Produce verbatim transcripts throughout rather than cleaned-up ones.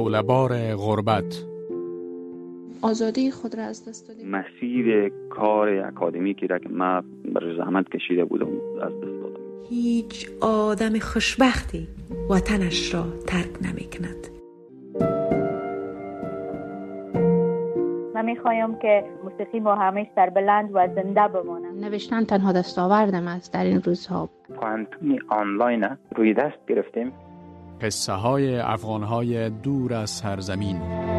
شعله‌بار غربت. آزادی خود را از دست دادیم. مسیر کار اکادمیکی را که من بر زحمت کشیده بودم از دست دادم. هیچ آدم خوشبختی وطنش را ترک نمی کند. من میخوایم که موسیقی ما همیشه در بلند و زنده بمانه. نوشتن تنها دستاوردم است در این روزها. پانتونی آنلاین روی دست گرفتیم. قصه های افغان های دور از سرزمین.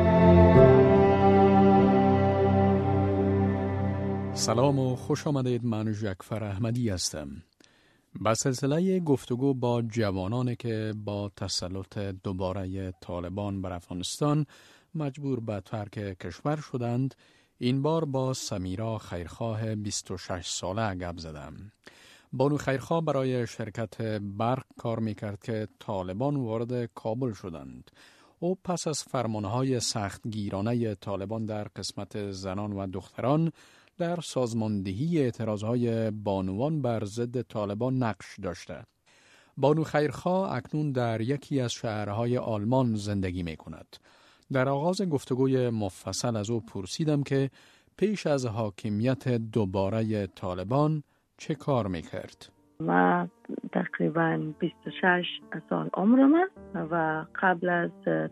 سلام و خوش آمدید. من جعفر احمدی هستم. با سلسله گفتگو با جوانانی که با تسلط دوباره طالبان بر افغانستان مجبور به ترک کشور شدند، این بار با سمیرا خیرخواه بیست و شش ساله گپ زدم. بانو خیرخواه برای شرکت برق کار میکرد که طالبان وارد کابل شدند. او پس از فرمانهای سختگیرانه طالبان در قسمت زنان و دختران در سازماندهی اعتراضهای بانوان بر ضد طالبان نقش داشته. بانو خیرخواه اکنون در یکی از شهرهای آلمان زندگی می کند. در آغاز گفتگوی مفصل از او پرسیدم که پیش از حاکمیت دوباره طالبان چه کار می کرد؟ من تقریباً بیست و شش سال عمرم است و قبل از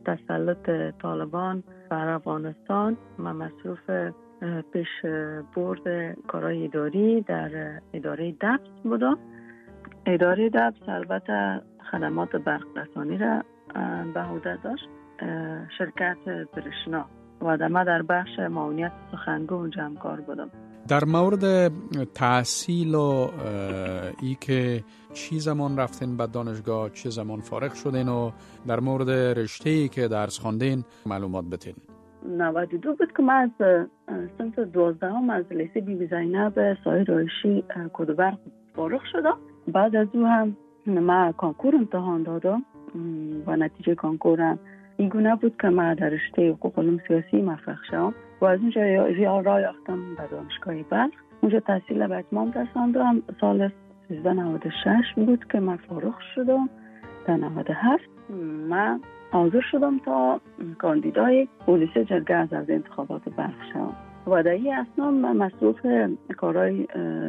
تسلط طالبان بر افغانستان من مصروف پیش برد کارهای اداری در اداره دبس بودم. اداره دبس البته خدمات برق رسانی را به عهده داشت. شرکت برشنا و ما در بخش معاونیت سخنگو اونجا هم کار بودم. در مورد تحصیل و ای که چی زمان رفتین به دانشگاه، چه زمان فارغ شدین و در مورد رشته‌ای که درس خواندین معلومات بدین. نود و دو بود که من از سنت دوازدهم از لیسه بی بی زینب سایه رایشی کدوبرق فارغ شدم. بعد از او هم من کنکور امتحان دادم و نتیجه کنکورم این گونه بود که من در رشته حقوق علوم سیاسی موفق شدم و از اونجا راه یافتم به دانشگاه بلخ. اونجا تحصیل به اتمام رساندم. سال سیزده نود و شش بود که من فارغ شدم. در نود و هفت من حاضر شدم تا کاندیدای پلیس جرگه از انتخابات بلخ شدم و در این اثنا من مصروف کارهای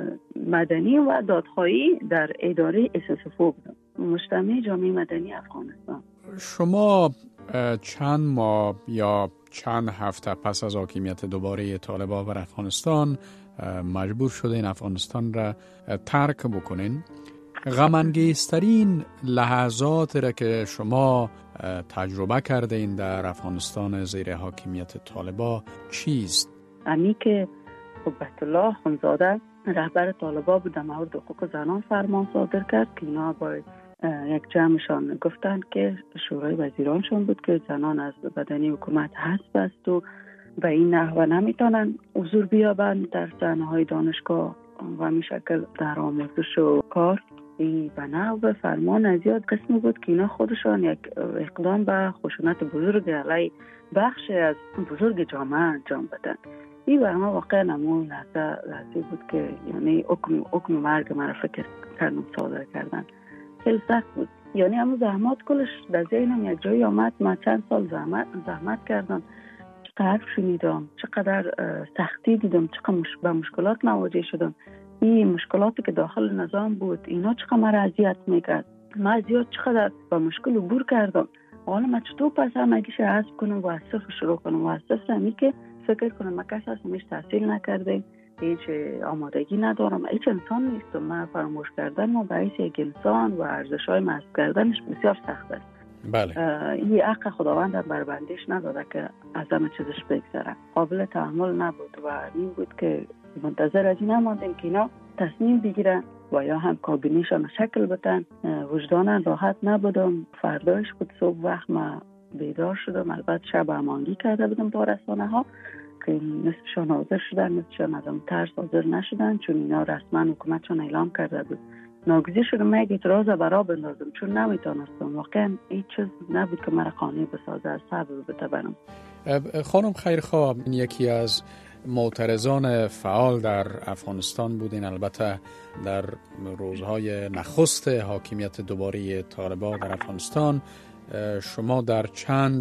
مدنی و دادخواهی در اداره اس اس اف بودم، مجتمع جامعه مدنی افغانستان. شما چند ماه یا چند هفته پس از حاکمیت دوباره طالبان بر افغانستان مجبور شدین افغانستان را ترک بکنین. غم انگیزترین لحظات را که شما تجربه کردین در افغانستان زیر حاکمیت طالبان چیست؟ امی که حبت الله خانزاده رهبر طالبان بود، در مورد حقوق زنان فرمان صادر کرد که اینا باید یک جمعشان گفتن که شورای وزیرانشون بود که زنان از بدنی حکومت حذف است و به این نحوه نمیتونن حضور بیابند در صحنه‌های دانشگاه و می شکل در آموزش و کار. این به نحو فرمان از یاد قسمی بود که اینا خودشان یک اقدام به خشونت بزرگ علیه بخش از بزرگ جامعه انجام بدن. این برای ما واقعا نمون لحظه لحظه بود که یعنی حکم حکم مرگ من فکر کردم صادر کردن. خیلی سخت بود. یعنی همون زحمات کلش در ذهنم یک جایی آمد. من چند سال زحمت زحمت کردم، چقدر حرف شنیدم، چقدر سختی دیدم، چقدر مش... به مشکلات مواجه شدم. این مشکلاتی که داخل نظام بود اینا چقدر مرا اذیت میکرد. من زیاد چقدر با مشکل عبور کردم. حالا من چطور پس هم اگه شه حذف کنم و از صفر شروع کنم و از صفر همی که فکر کنم من کسی هستم هیچ تحصیل نکرده، هیچ آمادگی ندارم، هیچ انسان نیستم. من فراموش کردن ما به حیث یک انسان و ارزش‌های محض کردنش بسیار سخت است. بله. این حق خداوند بر بندش نداده که از همه چیزش بگذره. قابل تحمل نبود و این بود که منتظر از این نماندیم که اینا تصمیم بگیرن و یا هم کابینیشان شکل بدن. وجدانا راحت نبودم. فردایش بود صبح وقت من بیدار شدم. البته شب امانگی کرده بودم با رسانه ها که نصفشان حاضر شدن، نصفشان از اون ترس حاضر نشدن چون اینا رسما حکومتشان اعلام کرده بود. ناگزیر شدم من یک اعتراض برا بندازم چون نمیتونستم. واقعا هیچ چیز نبود که مرا قانع بسازه از صبر بتوانم. خانم خیرخواه یکی از معترضان فعال در افغانستان بودین. البته در روزهای نخست حاکمیت دوباره طالبان در افغانستان شما در چند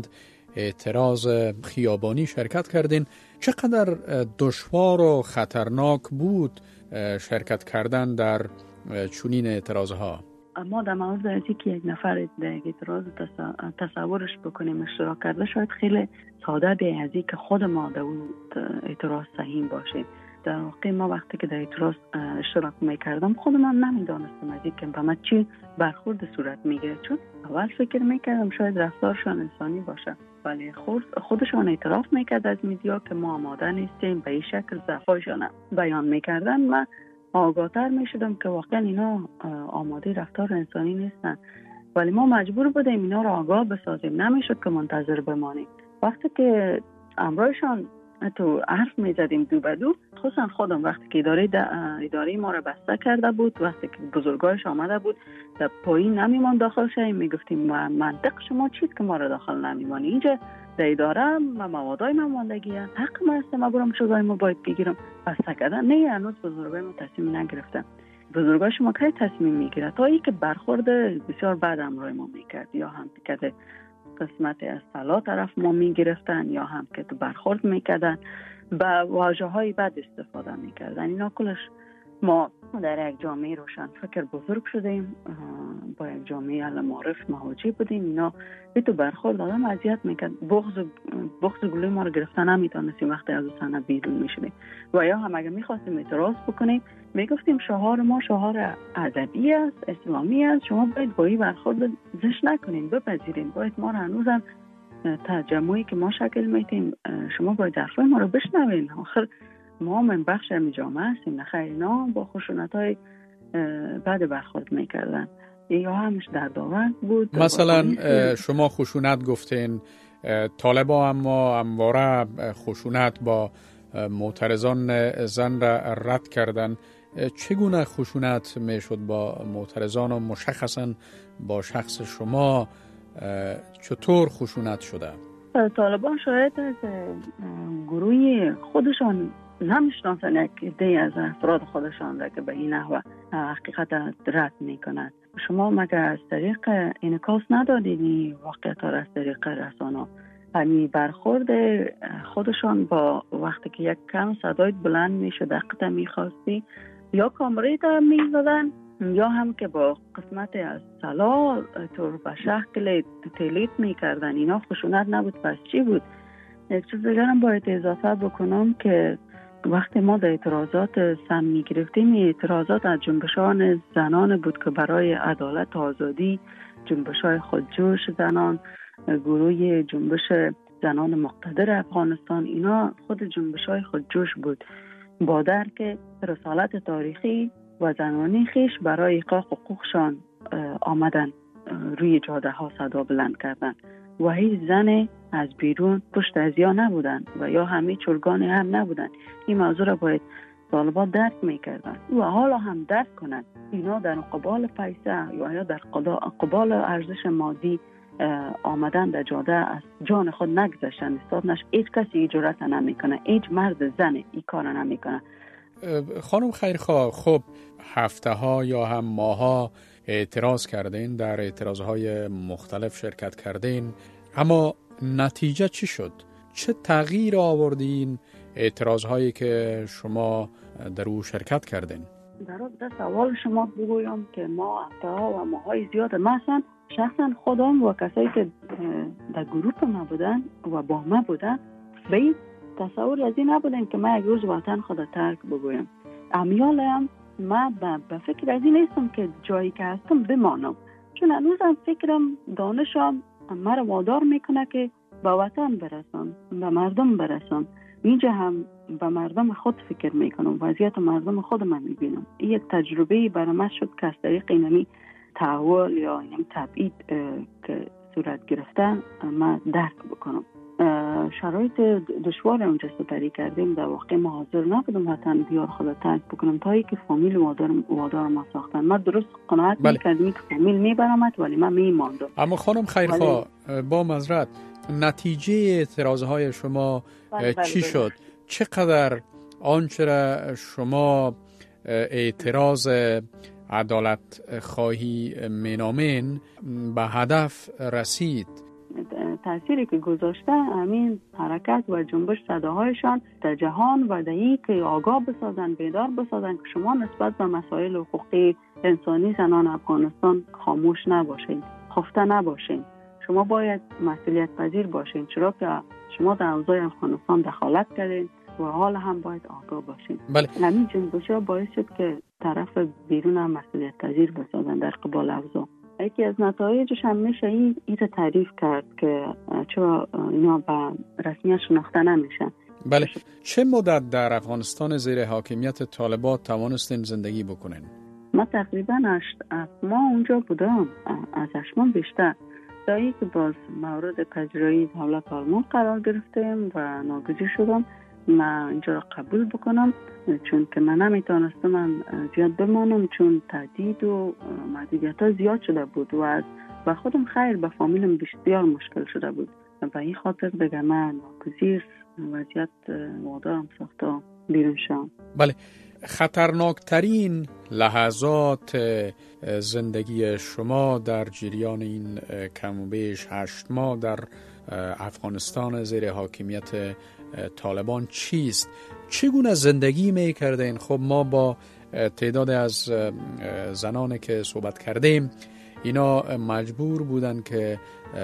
اعتراض خیابانی شرکت کردین. چقدر دشوار و خطرناک بود شرکت کردن در چنین اعتراضها؟ ما در مورد از اینکه یک نفر در یک اعتراض تصورش بکنیم اشتراک کرده شاید خیلی ساده به از اینکه خود ما در اون اعتراض سهیم باشیم. در واقع ما وقتی که در اعتراض اشتراک میکردم خودم هم نمیدانستم از اینکه به من چی برخورد صورت میگیره، چون اول فکر میکردم شاید رفتارشان انسانی باشه، ولی خود خودشان اعتراف میکرد از میدیا که ما آماده نیستیم، به این شکل ضعفایشان بیان میکردن. من آگاهتر میشدم که واقعا اینا آماده رفتار انسانی نیستن، ولی ما مجبور بودیم اینا را آگاه بسازیم، نمیشد که منتظر بمانیم. وقتی که امرایشان تو حرف میزدیم دو به دو، خصوصا خودم وقتی که اداره اداره ما را بسته کرده بود، وقتی که بزرگایش آمده بود در پایین نمیمان داخل شدیم، میگفتیم منطق شما چیست که ما را داخل نمیمانی؟ اینجا در اداره ما موادای ما ماندگی هست، حق ما است ما برام شغلای ما باید بگیرم. بسته کردن نه، هنوز بزرگای ما تصمیم نگرفتن. بزرگای شما کی تصمیم میگیره؟ تا اینکه برخورد بسیار بد امرای ما میکرد، یا هم که قسمت از طلا طرف ما میگرفتن، یا هم که تو برخورد میکردن، با واژه های بد استفاده میکردن. اینا کلش ما در یک جامعه روشن فکر بزرگ شدیم، با یک جامعه اهل معرف مواجه بودیم. اینا به تو برخورد آدم اذیت میکرد، بغض بغض گلوی ما رو گرفتن نمیتونستیم وقتی از صحنه بیرون میشدیم. و یا هم اگه میخواستیم اعتراض بکنیم میگفتیم شعار ما شعار ادبی است، اسلامی است، شما باید با این برخورد زشت نکنین، بپذیرین، باید ما رو هنوزم تجمعی که ما شکل میتیم شما باید حرفای ما رو بشنوین، آخر ما من بخش از جامعه هستیم. نه خیر، اینا با خشونت‌های بعد برخورد میکردن یا همش در داور بود. مثلا شما خشونت گفتین، طالبا اما همواره خشونت با معترضان زن را رد کردن. چگونه خشونت میشد با معترضان و مشخصا با شخص شما چطور خشونت شده؟ طالبان شاید از گروه خودشان نمیشناسن یک عده از افراد خودشان را که به این نحو حقیقت رد میکنند. شما مگر از طریق انعکاس ندادین واقعیت را از طریق رسانه؟ همین برخورد خودشان با وقتی که یک کم صدایت بلند میشه دقیقا میخواستی یا کامرای تا میزدن، یا هم که با قسمت از طلا طور به شکل تلیت میکردن. اینا خشونت نبود، پس چی بود؟ یک چیز دیگر هم باید اضافه بکنم که وقتی ما در اعتراضات سم میگرفتیم، اعتراضات از جنبشان زنان بود که برای عدالت و آزادی، جنبشای خودجوش زنان، گروه جنبش زنان مقتدر افغانستان، اینا خود جنبشای خودجوش بود با درک رسالت تاریخی و زنانی خیش برای احقاق حقوقشان آمدن روی جاده ها صدا بلند کردن و هیچ زن از بیرون پشت از یا نبودن و یا همه چرگان هم نبودن. این موضوع را باید طالبان درک میکردن و حالا هم درک کنند. اینا در قبال پیسه یا یا در قبال ارزش مادی آمدن در جاده از جان خود نگذشتن استاد نش. هیچ کسی جرأت نمیکنه، هیچ مرد زن این کار نمیکنه. خانم خیرخواه، خب هفته ها یا هم ماه ها اعتراض کردین، در اعتراض های مختلف شرکت کردین، اما نتیجه چی شد؟ چه تغییر آوردین اعتراض هایی که شما در او شرکت کردین؟ در رابطه سوال شما بگویم که ما هفته ها و ماه های زیاده، مثلا شخصا خودم و کسایی که در گروپ ما بودن و با ما بودن به این تصور از این نبودیم که من یک روز وطن خود ترک بگویم. امیالم من به فکر از این نیستم که جایی که هستم بمانم، چون هنوزم فکرم دانشم مرا وادار میکنه که به وطن برسم، به مردم برسم. اینجا هم به مردم خود فکر میکنم، وضعیت مردم خودم میبینم. این یک تجربه برای من شد که از طریق اینمی تحول یا اینمی تبعید که صورت گرفتن من درک بکنم. شرایط دشوار اونجا سپری کردیم، در واقع ما حاضر نبودم وطن دیار خود ترک بکنم تا ای که فامیل وادار وادار ما ساختن. ما درست قناعت بله. میکردیم که فامیل میبرمت ولی من میماندم. اما خانم خیرخواه ولی... با معذرت، نتیجه اعتراضهای شما بله بله چی بله. شد؟ چقدر آنچه را شما اعتراض عدالت خواهی مینامین به هدف رسید؟ تأثیری که گذاشته همین حرکت و جنبش صداهایشان در جهان و در این که آگاه بسازن، بیدار بسازن که شما نسبت به مسائل حقوقی انسانی زنان افغانستان خاموش نباشین، خفته نباشین. شما باید مسئولیت پذیر باشین، چرا که شما در اوضاع افغانستان دخالت کردین و حال هم باید آگاه باشین. بله. همین جنبش ها باعث شد که طرف بیرون هم مسئولیت پذیر بسازن در قبال اوضاع. یکی از نتایجش هم میشه این ایره تعریف کرد که چرا اینا به رسمیت شناخته نمیشن. بله. چه مدت در افغانستان زیر حاکمیت طالبان توانستین زندگی بکنین؟ ما تقریبا هشت ماه اونجا بودم، از هشت ماه بیشتر. دایی که باز مورد پذیرایی دولت آلمان قرار گرفتیم و ناگزیر شدم من اینجا را قبول بکنم، چون که من نمیتونستم من زیاد بمانم، چون تهدید و محدودیت ها زیاد شده بود و از و خودم خیر به فامیلم بسیار مشکل شده بود. به این خاطر دیگه من ناگزیر وضعیت وادارم ساخته بیرون شدم. بله. خطرناکترین لحظات زندگی شما در جریان این کم و بیش هشت ماه در افغانستان زیر حاکمیت طالبان چیست؟ چگونه زندگی می کردین؟ خب ما با تعداد از زنانی که صحبت کردیم اینا مجبور بودن که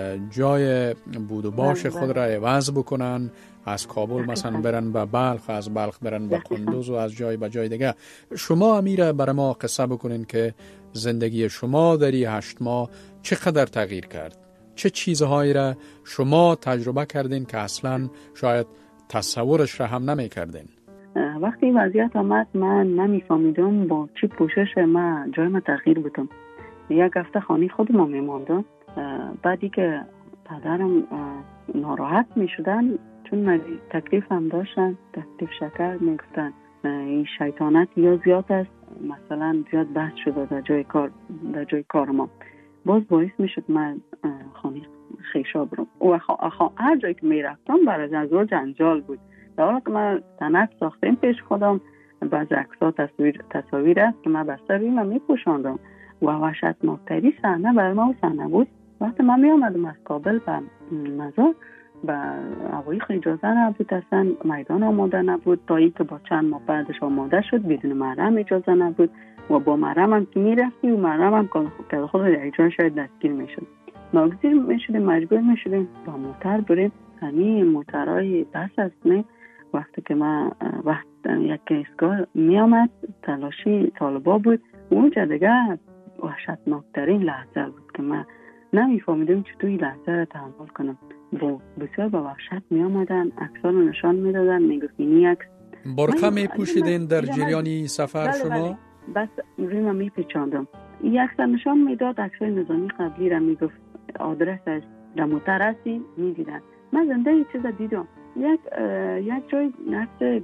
جای بود و باش خود را عوض بکنن، از کابل مثلا برن به بلخ، از بلخ برن به قندوز و از جای به جای دیگه. شما امیره برای ما قصه بکنین که زندگی شما در این هشت ماه چقدر تغییر کرد؟ چه چیزهایی را شما تجربه کردین که اصلا شاید تصورش را هم نمی کردین؟ وقتی وضعیت آمد من نمیفهمیدم با چی پوشش من جای من تغییر بودم. یک هفته خانه خود ما میماندم. بعدی که پدرم ناراحت می شدن چون من تکلیف هم داشتن، تکلیف شکر می گفتن این شیطانت یا زیاد است، مثلا زیاد بحث شده در جای کار در جای کار ما. باز باعث می شد من خانه خیشا برم و خا... هر جایی که می رفتم برای از جنجال بود. در حالا که من تنک ساختیم پیش خودم، بعض عکس‌ها تصویر تصاویر است که من بسته روی من می پوشاندم و وحشتناکترین صحنه برای ما صحنه بود وقتی من می آمدم از کابل به مزار به هوایی اجازه نبود، اصلا میدان آماده نبود، تا ای که با چند ماه بعدش آماده شد بدون محرم اجازه نبود و با محرم هم که می رفتی و محرم هم که خود در اجازه شاید دستگیر می شد. ناگزیر می شدیم، مجبور می شدیم با موتر بریم. همین موترهای بس است نه. وقتی که من وقت یک ایستگاه می آمد تلاشی طالبا بود، اونجا دیگه وحشتناکترین لحظه بود که من نمیفهمیدم چطور این لحظه را تحمل کنم. با بسیار با وحشت می آمدن، عکس‌ها رو نشان می دادن، می گفتن این عکس. برقه می پوشیدین در جریانی سفر بله شما؟ بله. بس روی من می پیچاندم. این عکس نشان می داد، عکس‌های نظامی قبلی را می گفت آدرس است، در موتر هستی می دیدن. من زنده یه چیز دیدم. یک یک جای عکس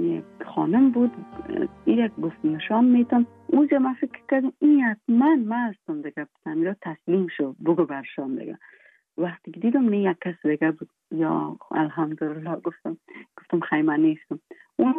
خانم بود، این گفت نشان میتون. اونجا من فکر کردم این حتما من هستم دیگه، پسمیرا تسلیم شد بگو برشان دیگه. وقتی که دیدم نه یک کس دیگه بود، یا الحمدلله گفتم گفتم خیمه نیستم. اون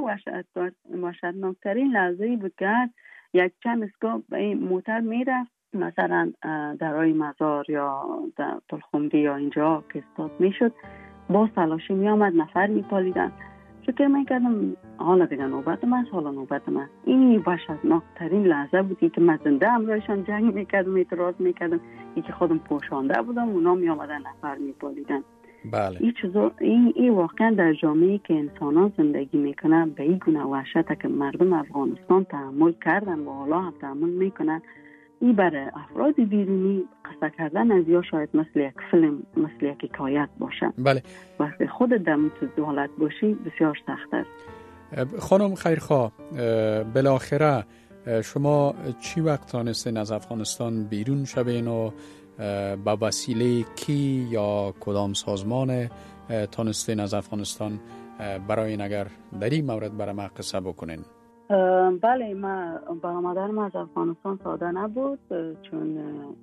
وحشتناکترین لحظه‌ای بود که یک چند اسکا به این موتر میرفت مثلا درای مزار یا در تلخمدی یا اینجا که استاد میشد، باز تلاشی میامد، نفر میپالیدن. فکر میکردم حالا دیگه نوبت من، حالا نوبت من. این وحشتناکترین لحظه بودی که من زنده همراهشان جنگ میکردم، اعتراض میکردم، ای که خودم پوشانده بودم، اونا میامدن نفر میپالیدن. بله. این چیزا این ای واقعا در جامعه‌ای که انسانان زندگی میکنن به این گونه وحشت که مردم افغانستان تحمل کردن و حالا هم تحمل میکنن، این برای افراد بیرونی قصه کردن از یا شاید مثل یک فیلم، مثل یک حکایت باشه. بله. وقتی خود در حالت باشی بسیار سخت است. خانم خیرخواه، بالاخره شما چی وقت تانستین از افغانستان بیرون شوین و با وسیله کی یا کدام سازمان تانستین از افغانستان برای این اگر در این مورد برای ما قصه بکنین؟ بله، ما برآمدن از افغانستان ساده نبود، چون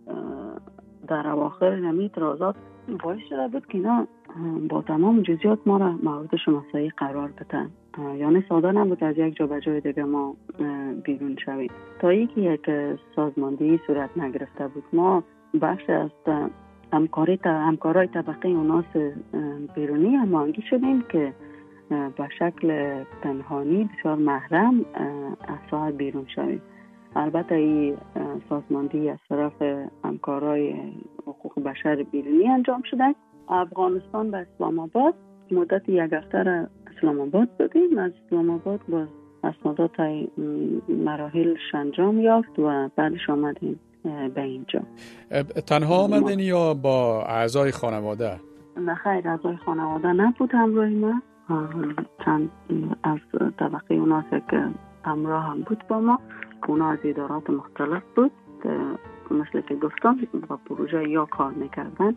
در اواخر نمی اعتراضات باعث شده بود که اینا با تمام جزئیات ما را مورد شناسایی قرار بدن. یعنی ساده نبود از یک جا به جای دیگه ما بیرون شویم. تا اینکه یک سازماندهی صورت نگرفته بود، ما بخش از همکاری تا همکارای طبقه اوناس بیرونی هماهنگی شدیم که به شکل پنهانی بسیار محرم از ساحه بیرون شویم. البته این سازماندهی از طرف همکارای حقوق بشر بیرونی انجام شده. افغانستان به اسلام آباد مدت یک هفته را اسلام آباد بودیم. از اسلام آباد با اسنادات مراحل انجام یافت و بعدش آمدیم به اینجا. تنها آمدین یا با اعضای خانواده؟ نه خیر، اعضای خانواده نبود همراه ما. چند از طبقه اوناس که همراه هم بود با ما، اونا از ادارات مختلف بود، مثل که گفتم با پروژه یا کار میکردن.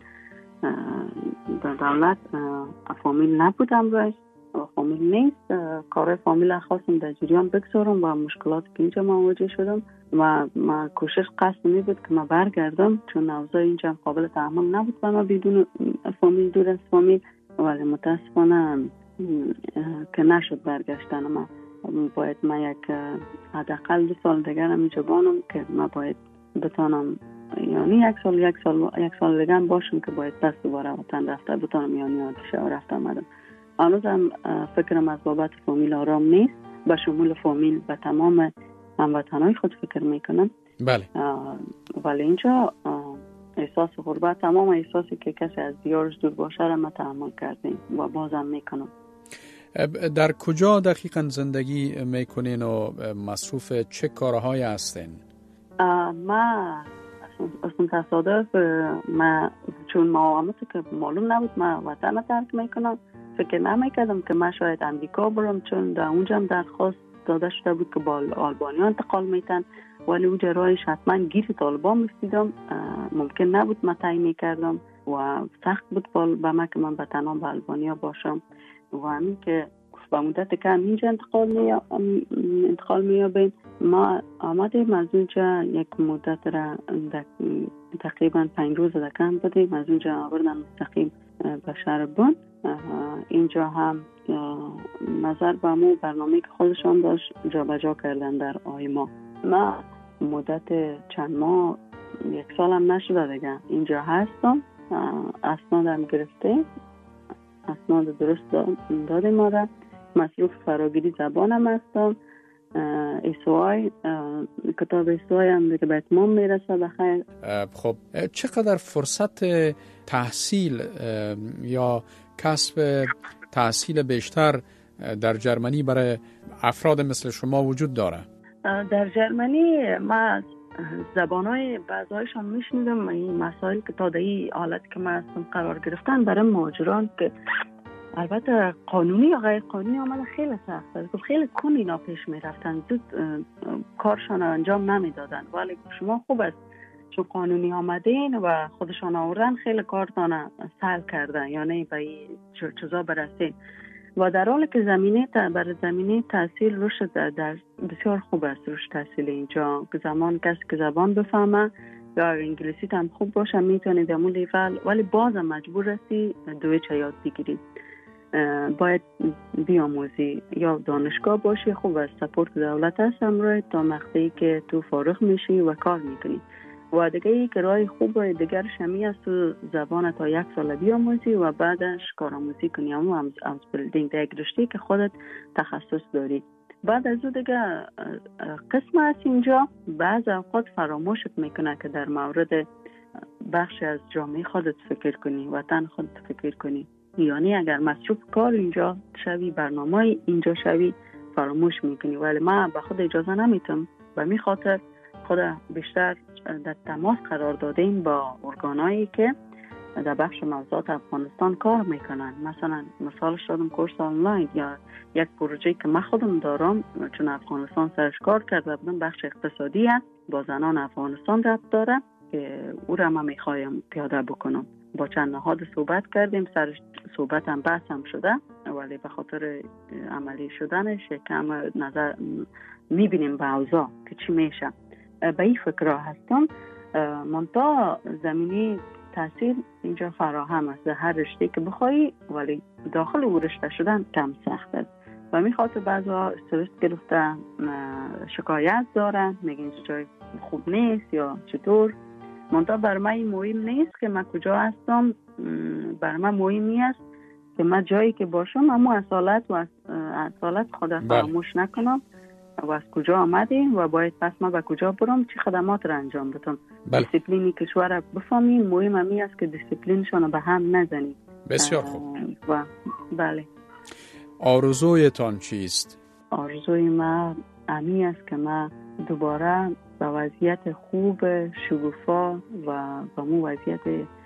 در دولت فامیل نبود همراه، فامیل نیست. کار فامیل خواستم در جریان بگذارم و مشکلات که اینجا مواجه شدم و ما کوشش قصد می بود که ما برگردم، چون اوضاع اینجا قابل تحمل نبود و ما بدون فامیل، دور از فامیل. ولی متاسفانه که نشد برگشتن. ما باید ما یک حداقل دو سال دیگر هم اینجا بانم که ما باید بتانم، یعنی یک سال یک سال یک سال دیگر باشم که باید پس دوباره وطن رفته بتانم، یعنی آتشه و رفته آمدم. هنوزم فکرم از بابت فامیل آرام نیست. به شمول فامیل و تمام هموطنای خود فکر میکنم. بله. ولی اینجا احساس غربت، تمام احساسی که کسی از دیارش دور باشه را ما تحمل کردیم و بازم میکنم. در کجا دقیقاً زندگی میکنین و مصروف چه کارهایی هستین؟ ما اصلا تصادف ما چون معاملات که معلوم نبود ما وطن ترک میکنم. فکر نمیکردم که من شاید امریکا برم، چون در اونجا هم درخواست داده شده بود که با آلبانیا انتقال میتن، ولی اونجا راهش حتما گیر طالبان میستیدم. ممکن نبود من تعیین میکردم و سخت بود به من که من به تنها به آلبانیا باشم و همین که به مدت کم اینجا انتقال می انتقال میابیم. ما آمدیم از اونجا یک مدت را تقریبا پنج روز دکم بودیم. از اونجا آوردن مستقیم به شهر بن. اینجا هم نظر به مو برنامه که خودشان داشت جا بجا کردن در آیما. ما مدت چند ماه، یک سال هم نشده دیگه اینجا هستم. اسنادم گرفته، اسناد درست داده ما را. مصروف فراگیری زبانم هستم. ایسوای کتاب ایسوای هم دیگه به اتمام میرسه بخیر. خب چقدر فرصت تحصیل یا کسب تحصیل بیشتر در جرمنی برای افراد مثل شما وجود داره؟ در جرمنی ما زبانهای بعضایشان میشنیدم این مسائل که تا در این حالت که ما هستم قرار گرفتن برای مهاجران که البته قانونی یا غیر قانونی آمده خیلی سخت است. خیلی کن اینا پیش می رفتن، زود کارشان انجام نمی دادن. ولی شما خوب است چون قانونی آمدین و خودشان آوردن، خیلی کارتان سهل کردن، یعنی به این چیزا برسین. و در حالی که زمینه برای زمینه تحصیل رشد در بسیار خوب است. رشد تحصیل اینجا که زمان کسی که زبان بفهمه یا انگلیسی هم خوب باشه میتونید همون لیول، ولی بازم مجبور هستی دویچه یاد بگیری. باید بیاموزی یا دانشگاه باشی. خوب است سپورت دولت هست همراه تا مقطعی که تو فارغ میشی و کار میکنی. و دیگه ای که راه خوب و دیگرش همی است تو زبان تا یک سال بیاموزی و بعدش کارآموزی کنی، اما هم از بلدینگ در یک رشته که خودت تخصص داری. بعد از او دیگه قسم هست اینجا بعض اوقات فراموشت میکنه که در مورد بخش از جامعه خودت فکر کنی، وطن خودت فکر کنی. یعنی اگر مصروف کار اینجا شوی، برنامه اینجا شوی، فراموش میکنی. ولی ما به خود اجازه نمیتم و می خاطر خود بیشتر در تماس قرار دادیم با ارگانایی که در بخش موضوعات افغانستان کار میکنن. مثلا مثالش دادم کورس آنلاین یا یک پروژه که من خودم دارم، چون افغانستان سرش کار کرده بودم، بخش اقتصادی هست با زنان افغانستان ربط داره که او را من میخوایم پیاده بکنم. با چند نهاد صحبت کردیم، سر صحبت هم بحث هم شده، ولی به خاطر عملی شدنش کم نظر میبینیم به اوضاع که چی میشه. به این فکرها هستم. منتها زمینی تحصیل اینجا فراهم است، هر رشته که بخوایی، ولی داخل او رشته شدن کم سخت است و می خاطر بعضا استرس گرفته، شکایت دارن، میگن جای خوب نیست یا چطور. منتها بر من مهم نیست که من کجا هستم. بر من مهمی است که من جایی که باشم اما اصالت و اصالت خود فراموش نکنم و از کجا آمدیم و باید پس من به کجا برم، چه خدمات را انجام بدم. دیسیپلینی کشور را بفهمیم. مهم همی است که دیسیپلینشان به هم نزنیم. بسیار خوب. و بله. آرزویتان چیست؟ آرزوی من امی است که من دوباره به وضعیت خوب شگوفا و به مو وضعیت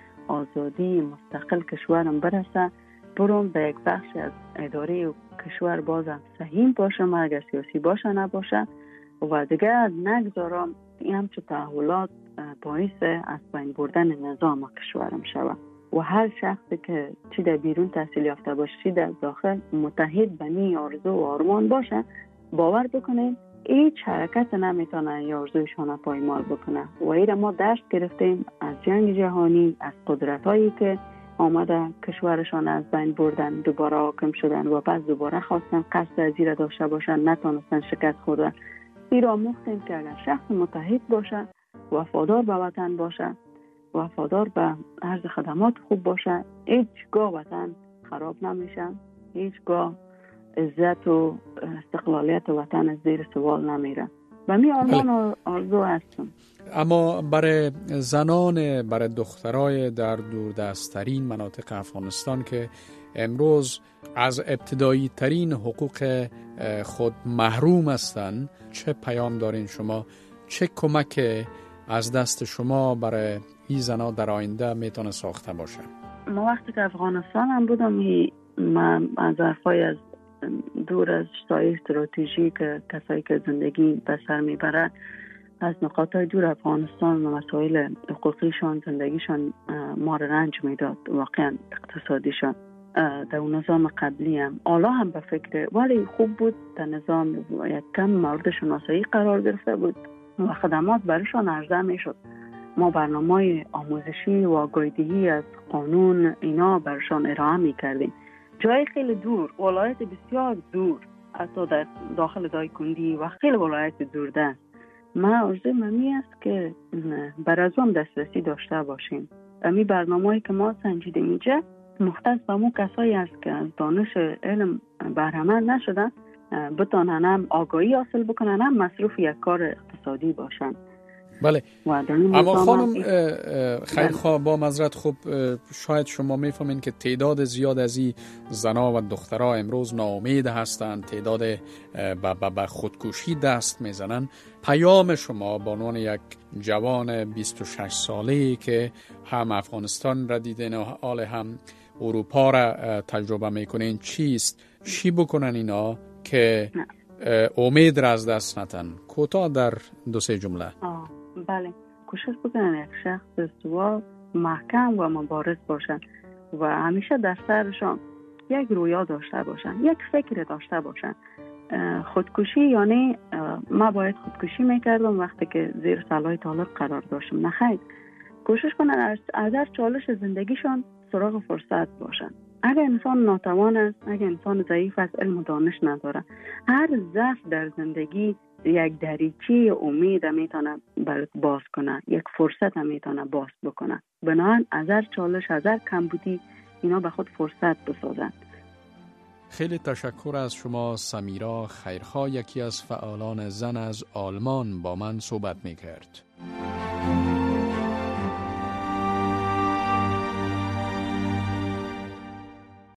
آزادی مستقل کشورم برسه، برم به یک بخش از اداره کشور بازم سهیم باشم اگر سیاسی باشه نباشه و دیگر نگذارم این همچون تحولات باعث از بین بردن نظام کشورم شود و هر شخصی که چی در بیرون تحصیل یافته باشه چی در داخل متحد به می آرزو و آرمان باشه، باور بکنید هیچ حرکت نمیتونه یا آرزویشان پایمال بکنه. و ایره ما درس گرفتیم از جنگ جهانی، از قدرت هایی که آمده کشورشان از بین بردن، دوباره حاکم شدن و بعد دوباره خواستن قصد از ایره داشته باشن، نتونستن، شکست خوردن. ایره مختیم که اگر شخص متحد باشه، وفادار به وطن باشه، وفادار به عرض خدمات خوب باشه، هیچگاه وطن خراب نمیشه، هیچگاه عزت و استقلالیت وطن از زیر سوال نمیره. و می آرمان آرزو هستم. اما برای زنان، برای دخترای در دوردستترین مناطق افغانستان که امروز از ابتدایی ترین حقوق خود محروم هستند، چه پیام دارین شما؟ چه کمک از دست شما برای این زنان در آینده میتونه ساخته باشه؟ ما وقتی که افغانستان هم بودم، من از حرفای از دور از شتای استراتژی که کسایی که زندگی به سر میبره از نقاطهای دور افغانستان و مسائل حقوقیشان، زندگیشان ما را رنج میداد، واقعا اقتصادیشان در اون نظام قبلی هم حالا هم به فکر، ولی خوب بود در نظام یک کم مورد شناسایی قرار گرفته بود و خدمات برشان عرضه میشد. ما برنامه آموزشی و آگاهی‌دهی از قانون اینا برشان ارائه میکردیم. جای خیلی دور، ولایت بسیار دور، حتی در داخل دایکندی و خیلی ولایت دور دست. من آرزوی ممی است که بر از اون دسترسی داشته باشیم. امی برنامه‌ای که ما سنجیدیم اینجا مختص به مو کسایی است که از دانش علم بهره‌مند نشدن، بتانن هم آگاهی حاصل بکنن، هم مصروف یک کار اقتصادی باشن. بله. اما خانم خیرخواه، با معذرت، خب شاید شما میفهمین که تعداد زیاد از این زنا و دخترها امروز ناامید هستند، تعداد به خودکشی دست میزنن. پیام شما به عنوان یک جوان بیست و شش ساله‌ای که هم افغانستان را دیدین و حال هم اروپا را تجربه میکنین چیست؟ چی بکنن اینا که امید را از دست نتن؟ کوتاه در دو سه جمله. آه. بله، کوشش بکنن یک شخص استوار، محکم و مبارز باشن و همیشه در سرشان یک رویا داشته باشن، یک فکر داشته باشن. خودکشی یعنی ما باید خودکشی میکردم وقتی که زیر سلای طالب قرار داشتم، نه خیر. کوشش کنن از هر چالش زندگیشان سراغ فرصت باشن. اگر انسان ناتوان است، اگر انسان ضعیف است، علم و دانش نداره، هر ضعف در زندگی یک دریچه امید میتونه برات باز کنه، یک فرصت میتونه باز بکنه. بنابراین از هر چالش، از هر کمبودی اینا به خود فرصت بسازن. خیلی تشکر از شما سمیرا خیرخواه، یکی از فعالان زن از آلمان با من صحبت میکرد.